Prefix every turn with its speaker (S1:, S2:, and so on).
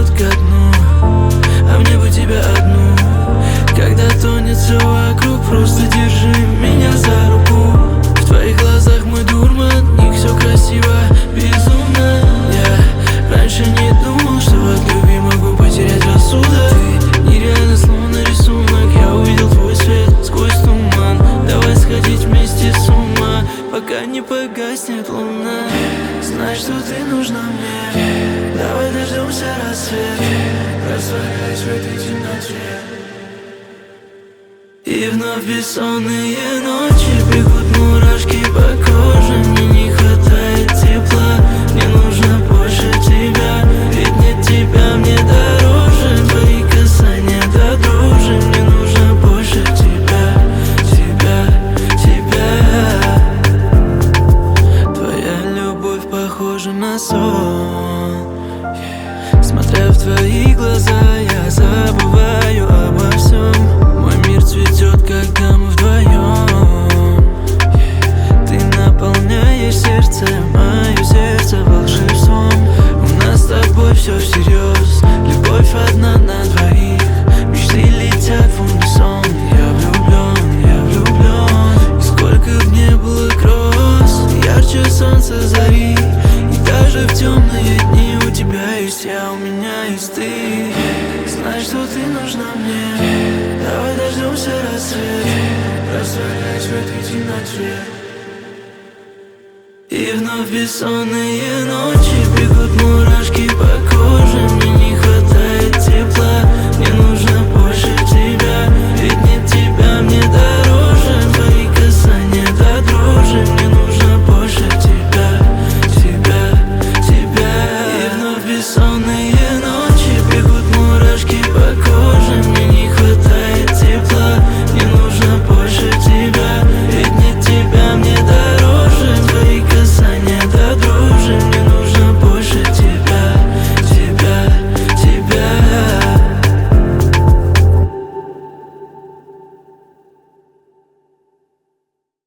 S1: идет ко дну, а мне бы тебя одну. Когда тонет все вокруг, просто держи меня за руку. В твоих глазах мой дурман, в них все красиво, безумно. Я раньше не думал, что от любви могу потерять рассудок. Ты нереально, словно рисунок. Я увидел твой свет сквозь туман. Давай сходить вместе с ума, пока не погаснет луна. Знай, что ты нужна мне. Давай дождемся рассвет, растворяясь в этой темноте. И вновь бессонные ночи, бегут мурашки по коже. Мне не хватает тепла, мне нужно больше тебя. Ведь нет тебя мне дороже, твои касания до дрожи. Мне нужно больше тебя, тебя, тебя. Твоя любовь похожа на сон. Смотря в твои глаза, я забываю обо всем. Мой мир цветет, когда мы вдвоем. Ты наполняешь сердце, мое сердце волшебством. У нас с тобой все всерьез, любовь одна на двоих. Мечты летят в унисон. Я влюблен, я влюблен. И сколько б не было гроз, ярче солнца зари. И даже в темные дни у тебя есть я, у меня есть ты. Знай, что ты нужна мне. Давай дождемся рассвет, растворяясь в этой темноте. И вновь бессонные ночи бегут